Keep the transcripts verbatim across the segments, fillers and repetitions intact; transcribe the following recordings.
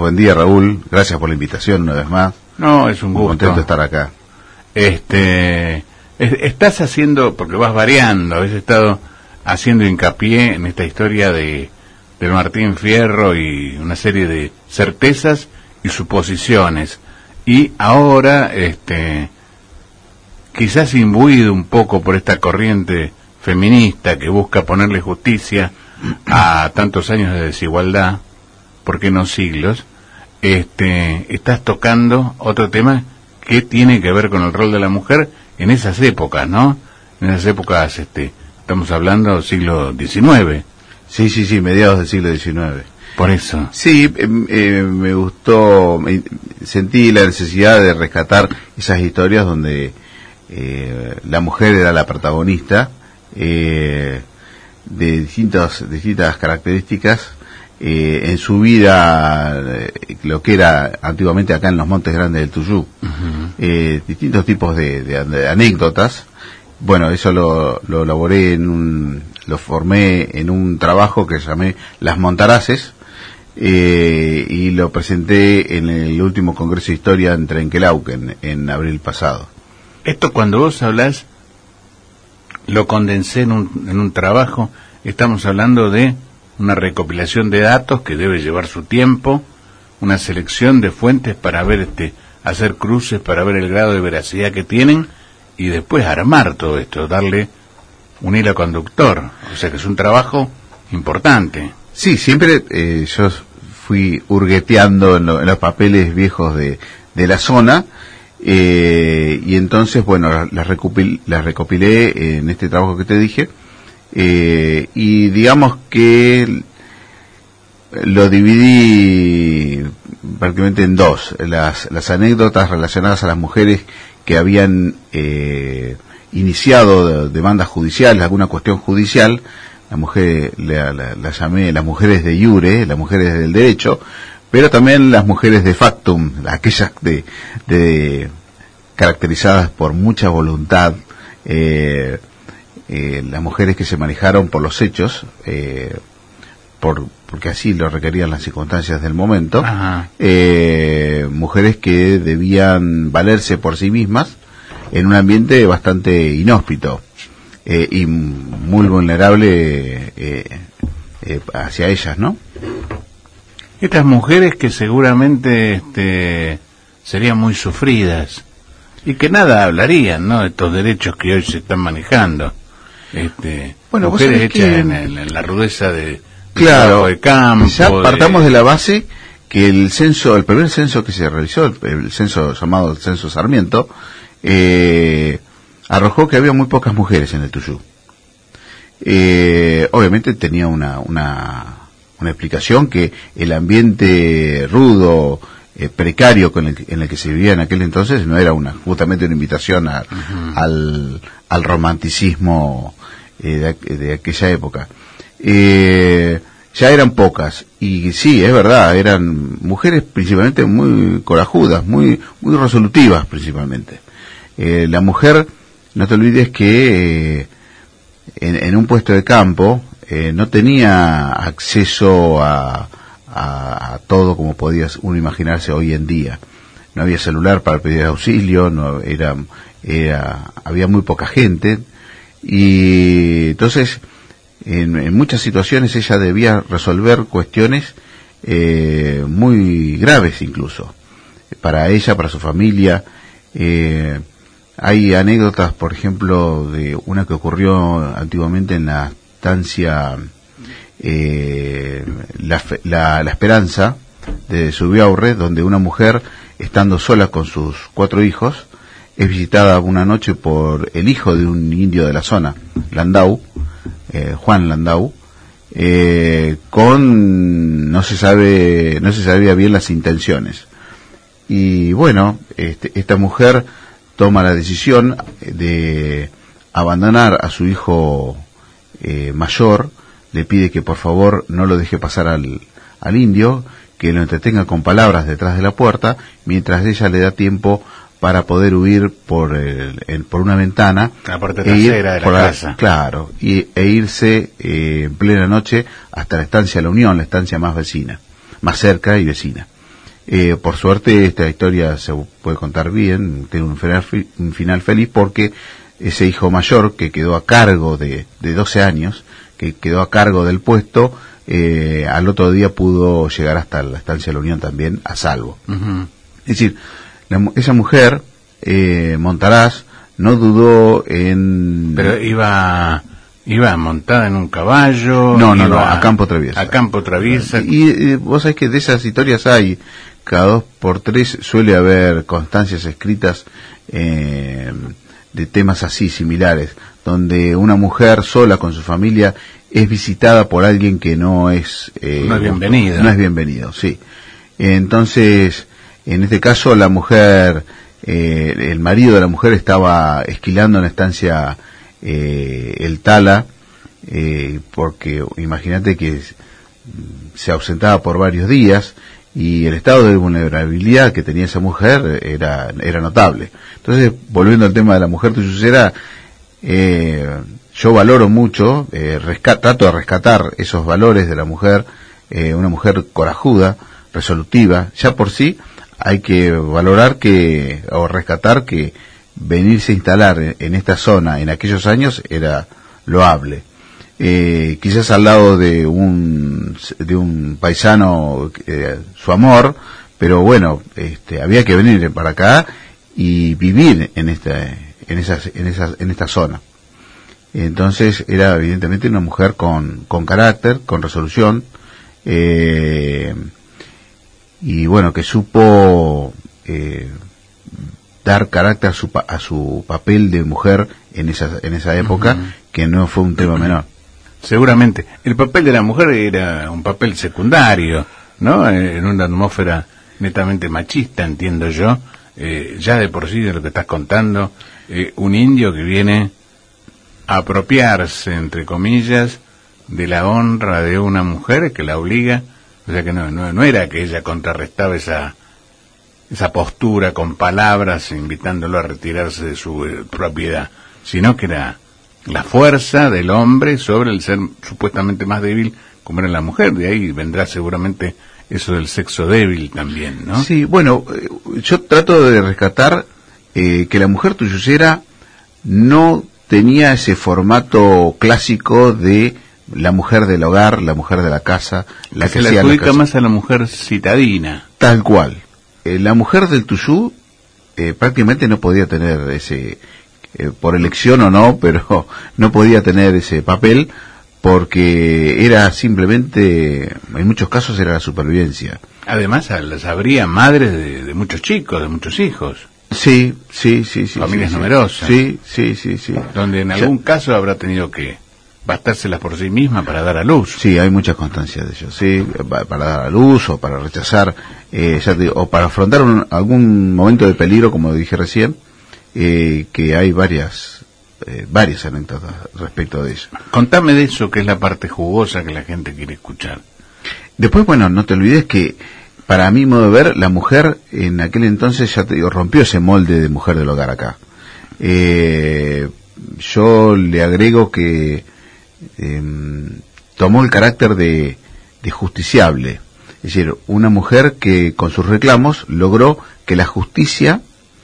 buen día, Raúl. Gracias por la invitación una vez más. No, es un Muy gusto. contento de estar acá. Este, es- estás haciendo, porque vas variando, has estado haciendo hincapié en esta historia de del Martín Fierro y una serie de certezas y suposiciones. Y ahora, este, quizás imbuido un poco por esta corriente feminista que busca ponerle justicia a tantos años de desigualdad, ¿por qué no siglos? Este, estás tocando otro tema que tiene que ver con el rol de la mujer en esas épocas, ¿no? En esas épocas, este, estamos hablando del siglo diecinueve. Sí, sí, sí, mediados del siglo diecinueve. Por eso. Sí, eh, eh, me gustó, me- sentí la necesidad de rescatar esas historias donde eh, la mujer era la protagonista, eh, de distintas, distintas características, eh, en su vida, eh, lo que era antiguamente acá en los Montes Grandes del Tuyú, Ujú. eh, distintos tipos de, de- de anécdotas. Bueno, eso lo, lo elaboré en un, lo formé en un trabajo que llamé Las Montaraces, eh, y lo presenté en el último Congreso de Historia en Trenquelauquen, en abril pasado. Esto cuando vos hablás, lo condensé en un, en un trabajo, estamos hablando de una recopilación de datos que debe llevar su tiempo, una selección de fuentes para ver, este, hacer cruces para ver el grado de veracidad que tienen y después armar todo esto, darle un hilo conductor. O sea que es un trabajo importante. Sí, siempre eh, yo fui hurgueteando en, lo- en los papeles viejos de, de la zona, eh, y entonces, bueno, las recopilé, las recopilé en este trabajo que te dije, eh, y digamos que lo dividí prácticamente en dos: las, las anécdotas relacionadas a las mujeres que habían eh, iniciado de- demandas judiciales, alguna cuestión judicial. La mujer, la, la, la llamé las mujeres de iure, las mujeres del derecho, pero también las mujeres de factum, aquellas de, de caracterizadas por mucha voluntad, eh, eh, las mujeres que se manejaron por los hechos, eh, por, porque así lo requerían las circunstancias del momento, Ajá. eh, mujeres que debían valerse por sí mismas en un ambiente bastante inhóspito, eh, y muy vulnerable eh, eh, hacia ellas, ¿no? Estas mujeres que seguramente, este, serían muy sufridas y que nada hablarían, ¿no? De estos derechos que hoy se están manejando. Este, Bueno, vos mujeres sabés hechas que- en, el- en la rudeza de, de Claro, trabajo de campo. ya partamos de- de la base que el censo, el primer censo que se realizó, el, el censo llamado el censo Sarmiento, eh, arrojó que había muy pocas mujeres en el Tuyú. Eh, obviamente tenía una, una, una explicación, que el ambiente rudo, eh, precario con el, en el que se vivía en aquel entonces no era una justamente una invitación a, Ujú. al, al romanticismo eh, de, aqu- de aquella época. Eh, ya eran pocas, y sí, es verdad, eran mujeres principalmente muy corajudas, muy, muy resolutivas principalmente. Eh, la mujer, no te olvides que eh, en, en un puesto de campo eh, no tenía acceso a, a, a todo como podía uno imaginarse hoy en día. No había celular para pedir auxilio, no era, era había muy poca gente, y entonces en, en muchas situaciones ella debía resolver cuestiones eh, muy graves incluso para ella, para su familia. eh, Hay anécdotas, por ejemplo, de una que ocurrió antiguamente en la estancia eh, la, Fe- la, la Esperanza de Subiaurre, donde una mujer, estando sola con sus cuatro hijos, es visitada una noche por el hijo de un indio de la zona, Landau, eh, Juan Landau, eh, con no se sabe, no se sabía bien las intenciones. Y bueno, este, esta mujer toma la decisión de abandonar a su hijo eh, mayor, le pide que por favor no lo deje pasar al, al indio, que lo entretenga con palabras detrás de la puerta, mientras ella le da tiempo para poder huir por el, el- por una ventana, La parte e ir trasera de la por casa. claro, y, e irse eh, en plena noche hasta la estancia La Unión, la estancia más vecina, más cerca y vecina. Eh, por suerte esta historia se puede contar bien, tiene un final, un final feliz, porque ese hijo mayor que quedó a cargo de, de doce años, que quedó a cargo del puesto, eh, al otro día pudo llegar hasta la estancia de la Unión también a salvo. Uh-huh. Es decir, la, esa mujer, eh, Montaraz, no dudó en... Pero iba... ¿Iba montada en un caballo? No, no, no, a campo traviesa. A campo traviesa. Y, y vos sabés que de esas historias hay, cada dos por tres suele haber constancias escritas eh, de temas así similares, donde una mujer sola con su familia es visitada por alguien que no es... Eh, no es bienvenido. No es bienvenido, sí. Entonces, en este caso la mujer, eh, el marido de la mujer estaba esquilando en la estancia... Eh, el Tala, eh, porque imagínate que se ausentaba por varios días y el estado de vulnerabilidad que tenía esa mujer era era notable. Entonces, volviendo al tema de la mujer tuyucera, eh, yo valoro mucho, eh, rescat, trato de rescatar esos valores de la mujer, eh, una mujer corajuda, resolutiva. Ya por sí hay que valorar que, o rescatar que venirse a instalar en esta zona en aquellos años era loable. Eh, quizás al lado de un de un paisano, eh, su amor, pero bueno, este, había que venir para acá y vivir en esta en esas en esas en esta zona. Entonces era evidentemente una mujer con con carácter, con resolución, eh, y bueno, que supo eh, dar carácter a su, a su papel de mujer en esa, en esa época, uh-huh. que no fue un tema menor. Seguramente. El papel de la mujer era un papel secundario, ¿no? En una atmósfera netamente machista, entiendo yo. Eh, ya de por sí, de lo que estás contando, eh, un indio que viene a apropiarse, entre comillas, de la honra de una mujer que la obliga. O sea que no, no, no era que ella contrarrestaba esa... esa postura con palabras invitándolo a retirarse de su eh, propiedad, sino que era la fuerza del hombre sobre el ser supuestamente más débil como era la mujer. De ahí vendrá seguramente eso del sexo débil también, ¿no? Sí, bueno, eh, yo trato de rescatar eh, que la mujer tuyucera no tenía ese formato clásico de la mujer del hogar, la mujer de la casa, la que, que se le adjudica más a la mujer citadina. Tal cual. Eh, la mujer del Tuyú eh, prácticamente no podía tener ese, eh, por elección o no, pero no podía tener ese papel porque era simplemente, en muchos casos era la supervivencia. Además, las habría madres de, de muchos chicos, de muchos hijos. Sí, sí, sí, sí. Familias sí, numerosas. Sí, sí, sí, sí. Donde en algún ya, caso habrá tenido que bastárselas por sí misma para dar a luz. Sí, hay muchas constancias de ello, sí, para dar a luz o para rechazar, eh, ya te digo, o para afrontar un, algún momento de peligro, como dije recién, eh, que hay varias, eh, varias anécdotas respecto de eso. Contame de eso, que es la parte jugosa que la gente quiere escuchar. Después, bueno, no te olvides que, para mi modo de ver, la mujer en aquel entonces, ya te digo, rompió ese molde de mujer del hogar acá. Eh, yo le agrego que Eh, tomó el carácter de, de justiciable, es decir, una mujer que con sus reclamos logró que la justicia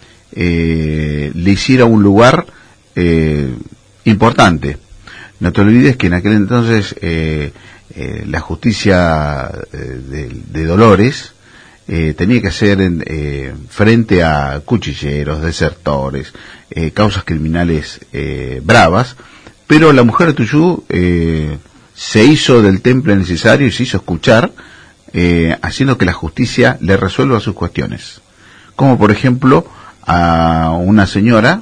eh, le hiciera un lugar eh, importante. No te olvides que en aquel entonces eh, eh, la justicia eh, de, de Dolores eh, tenía que hacer en, eh, frente a cuchilleros, desertores, eh, causas criminales eh, bravas. Pero la mujer de Tuyú eh, se hizo del temple necesario y se hizo escuchar, eh, haciendo que la justicia le resuelva sus cuestiones. Como por ejemplo a una señora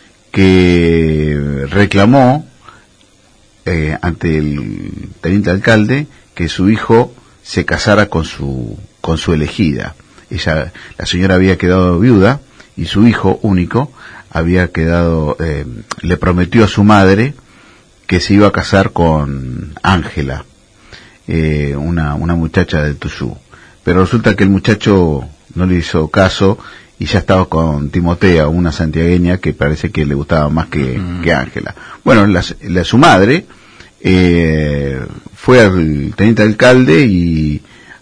que reclamó eh, ante el teniente alcalde que su hijo se casara con su con su elegida. Ella, la señora había quedado viuda y su hijo único había quedado, eh, le prometió a su madre que se iba a casar con Ángela, eh, una, una muchacha del Tuyú. Pero resulta que el muchacho no le hizo caso y ya estaba con Timotea, una santiagueña que parece que le gustaba más que mm. que Ángela. Bueno, la, la, su madre eh, fue al teniente alcalde y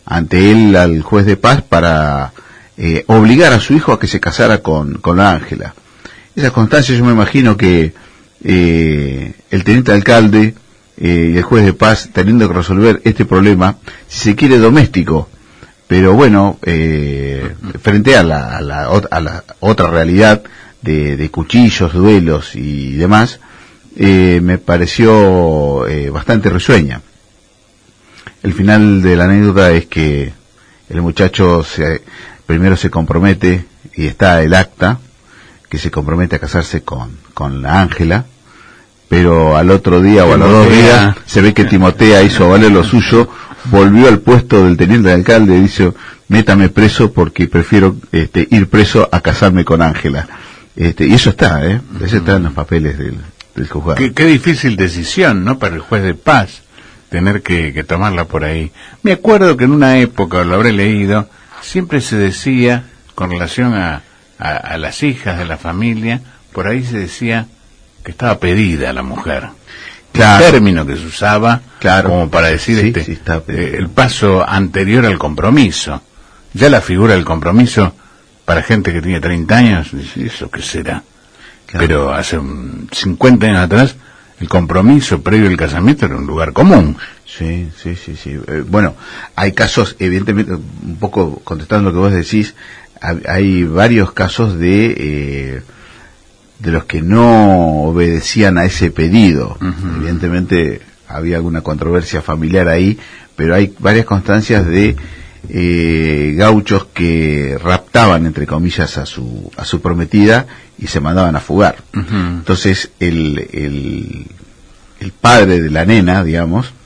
ante él al juez de paz para eh, obligar a su hijo a que se casara con, con la Ángela. Esas constancias, yo me imagino que eh, el teniente alcalde eh, y el juez de paz teniendo que resolver este problema, si se quiere doméstico, pero bueno, eh, frente a la, a, la, a la otra realidad de, de cuchillos, duelos y demás, eh, me pareció eh, bastante risueña. El final de la anécdota es que el muchacho se, primero se compromete, y está el acta, que se compromete a casarse con, con la Ángela, pero al otro día o a los dos días se ve que Timotea hizo valer lo suyo, volvió al puesto del teniente alcalde y dice, métame preso porque prefiero este, ir preso a casarme con Ángela. Este, y eso está, ¿eh? Eso está en los papeles del, del juzgado. Qué, qué difícil decisión, ¿no? Para el juez de paz, tener que, que tomarla por ahí. Me acuerdo que en una época, lo habré leído, siempre se decía, con relación a, a, a las hijas de la familia, por ahí se decía que estaba pedida la mujer. Claro. El término que se usaba, claro, como para decir sí, este sí, está eh, el paso anterior al compromiso. Ya la figura del compromiso para gente que tiene treinta años, ¿eso qué será? Claro. Pero hace un cincuenta años atrás, el compromiso previo al casamiento era un lugar común. Sí, sí, sí, sí. Eh, bueno, hay casos, evidentemente, un poco contestando lo que vos decís, hay varios casos de eh, de los que no obedecían a ese pedido. Uh-huh. Evidentemente había alguna controversia familiar ahí, pero hay varias constancias de eh, gauchos que raptaban, entre comillas, a su a su prometida y se mandaban a fugar. Uh-huh. Entonces el, el el padre de la nena, digamos,